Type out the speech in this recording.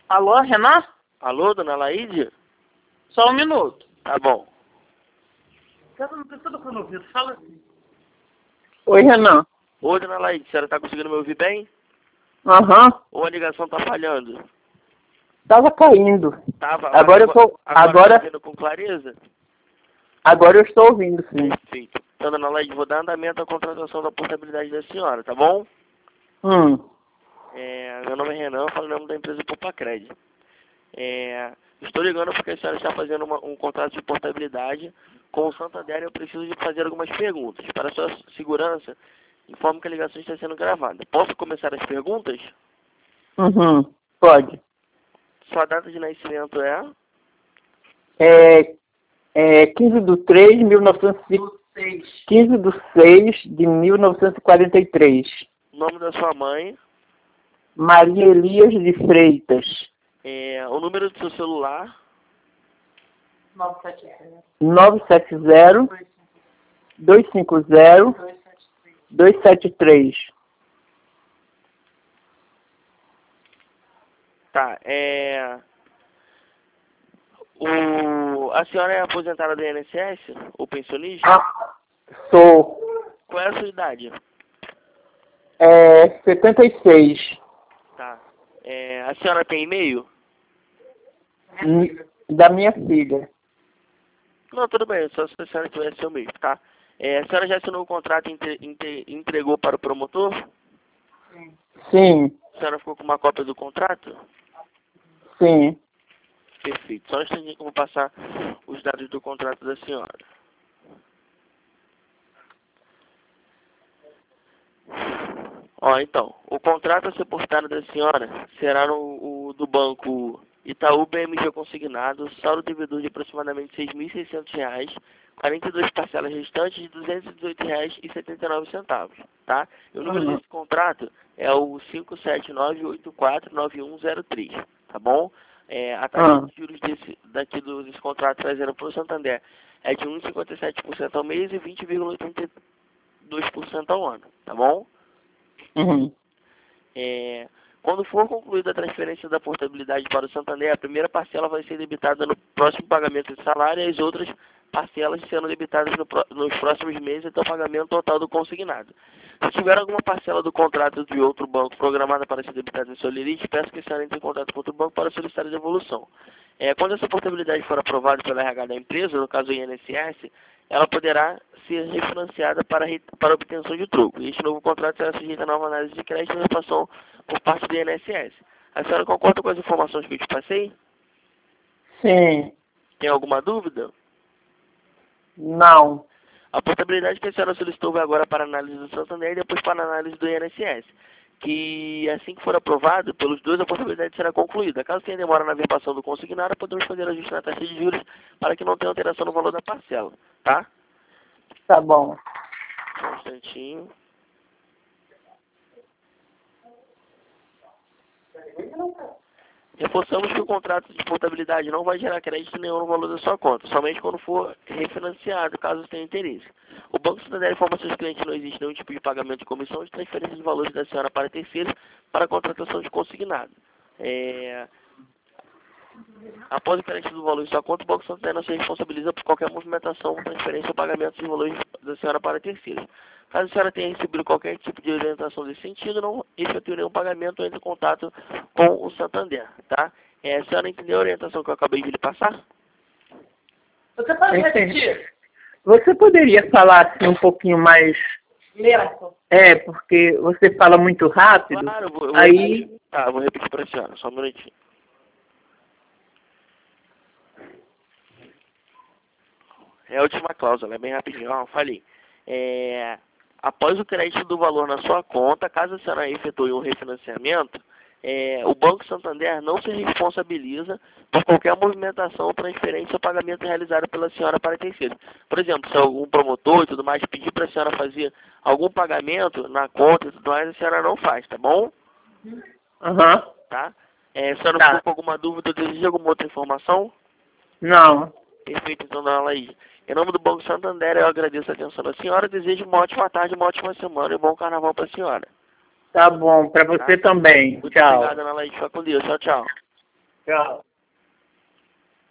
Alô, Renan? Alô, dona Laíde? Só um minuto. Tá bom. Cara, não precisa do fone ouvido, fala assim. Oi, Renan. Oi, dona Laíde, a senhora tá conseguindo me ouvir bem? Aham. Ou a ligação tá falhando? Tava caindo. Tava, Agora eu tô. Agora tá ouvindo com clareza? Agora eu estou ouvindo, sim. Perfeito. Então, dona Laíde, vou dar andamento à contratação da portabilidade da senhora, tá bom? Meu nome é Renan, eu falo em nome da empresa Popacred. Estou ligando porque a senhora está fazendo um contrato de portabilidade com o Santander e eu preciso de fazer algumas perguntas. Para a sua segurança, informo que a ligação está sendo gravada. Posso começar as perguntas? Pode. Sua data de nascimento é? 15 de 3 de 1906. 15 de 6 de 1943. Nome da sua mãe? Maria Elias de Freitas. O número do seu celular? 970 250 273. Tá, a senhora é aposentada do INSS? Ou pensionista? Sou. Qual é a sua idade? 76. Tá. A senhora tem e-mail? Da minha filha. Não, tudo bem, só se a senhora tiver seu e-mail, tá? A senhora já assinou o contrato e entregou para o promotor? Sim. A senhora ficou com uma cópia do contrato? Sim. Perfeito. Só um instantinho que eu vou passar os dados do contrato da senhora. Então, o contrato a ser postado da senhora será no do banco Itaú BMG Consignado, saldo devedor de aproximadamente R$ 6.600, 42 parcelas restantes de R$ 218,79, tá? E o número desse contrato é o 579849103, tá bom? A taxa de juros desse contrato trazendo para o Santander é de 1,57% ao mês e 20,82% ao ano, tá bom? Quando for concluída a transferência da portabilidade para o Santander, a primeira parcela vai ser debitada no próximo pagamento de salário e as outras parcelas sendo debitadas nos próximos meses até o pagamento total do consignado. Se tiver alguma parcela do contrato de outro banco programada para ser debitada em seu limite, peço que a senhora entre em contato com outro banco para solicitar a devolução. Quando essa portabilidade for aprovada pelo RH da empresa, no caso o INSS, ela poderá ser refinanciada para obtenção de troco. Este novo contrato será sujeito a nova análise de crédito e repassão por parte do INSS. A senhora concorda com as informações que eu te passei? Sim. Tem alguma dúvida? Não. A portabilidade que a senhora solicitou vai agora para a análise do Santander e depois para a análise do INSS. Que assim que for aprovado pelos dois, a portabilidade será concluída. Caso tenha demora na verbação do consignado, podemos fazer ajuste na taxa de juros para que não tenha alteração no valor da parcela, tá? Tá bom. Só um instantinho. Reforçamos que o contrato de portabilidade não vai gerar crédito nenhum no valor da sua conta, somente quando for refinanciado, caso tenha interesse. O Banco Santander informa seus clientes que não existe nenhum tipo de pagamento de comissão de transferência de valores da senhora para terceiros para a contratação de consignado. Após o crédito do valor em sua conta, o Banco Santander não se responsabiliza por qualquer movimentação, transferência ou pagamento de valores da senhora para terceiros. Caso a senhora tenha recebido qualquer tipo de orientação desse sentido, não efetue nenhum pagamento ou entre em contato com o Santander, tá? A senhora entendeu a orientação que eu acabei de lhe passar? Você pode repetir? Você poderia falar assim um pouquinho mais... Lento. Porque você fala muito rápido. Claro, vou repetir para a senhora, só um minutinho. É a última cláusula, é bem rapidinho, falei. Após o crédito do valor na sua conta, caso a senhora efetue um refinanciamento, o Banco Santander não se responsabiliza por qualquer movimentação, transferência ou pagamento realizado pela senhora para terceiro. Por exemplo, se algum promotor e tudo mais pedir para a senhora fazer algum pagamento na conta e tudo mais, a senhora não faz, tá bom? Tá? A senhora ficou com alguma dúvida ou deseja alguma outra informação? Não. Perfeito, então, dona Laís. Em nome do Banco Santander, eu agradeço a atenção da senhora, desejo uma ótima tarde, uma ótima semana e um bom carnaval para a senhora. Tá bom, para você também. Muito Tchau. obrigado, dona Laís. Fica com Deus. Tchau, tchau. Tchau.